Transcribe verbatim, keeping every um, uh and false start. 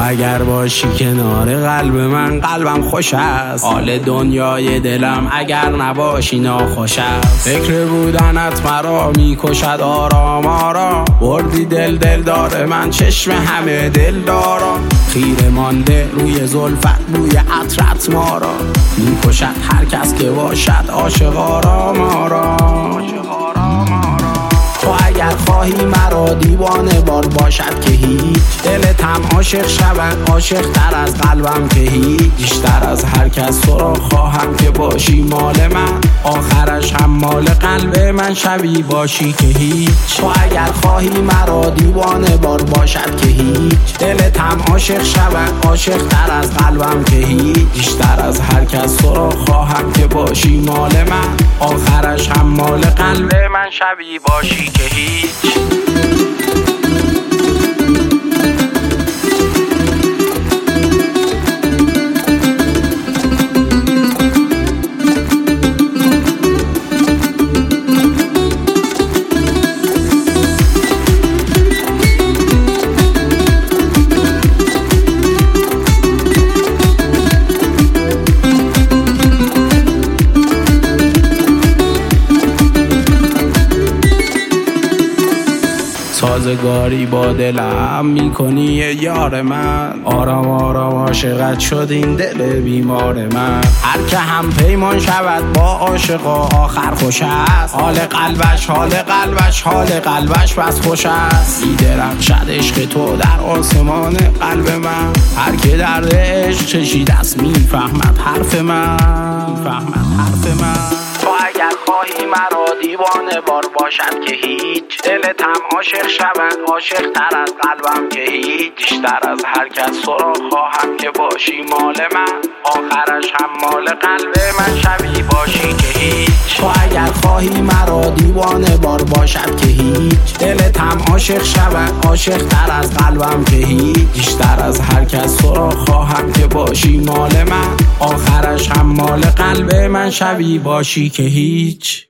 اگر باشی کنار قلب من قلبم خوش است، حال دنیای دلم اگر نباشی ناخوش است. فکر بودنت مرا میکشد آرام آرام، بردی دل دل داره من چشم همه دل دارم. خیره مانده روی زلفت بوی عطرت ما را، میکشد هر کس که باشد عاشق آرام آرام. تو اگر خواهی مرا دیوانه بار باشد که هیچ، دلتم عاشق شود عاشق تر از قلبم که هیچ. بیشتر از هر کس تو را خواهم که باشی مال من، آخرش هم مال قلب من شوی باشی که هیچ. تو اگر خواهی مرا دیوانه بار باشد که هیچ، دلتم عاشق شود عاشق تر از قلبم که هیچ. بیشتر از هر کس تو را خواهم که باشی مال من، آخرش هم مال قلب من شوی باشی که هیچ. سازگاری با دلم میکنی یار من، آرام آرام عاشقت شد این دل بیمار من. هر که هم پیمان شود با عاشقا آخر خوش است، حال قلبش حال قلبش حال قلبش بس خوش است. میدرخشد عشق تو در آسمان قلب من، هر که درد عشق چشیده است میفهمد حرف من، میفهمد حرف من. تو اگر خواهی مرا دیوانه بار باشد که هیچ، دلتم عاشق شود عاشق تر از قلبم که هیچ. بیشتر از هر کس تو را خواهم که باشی مال من، آخرش هم مال قلب من شوی باشی که هیچ. تو اگر خواهی مرا دیوانه بار باشد که هیچ، دلتم عاشق شود عاشق تر از قلبم که هیچ. بیشتر از هر کس تو را خواهم که باشی مال من، آخرش هم مال قلب من شوی باشی که هیچ.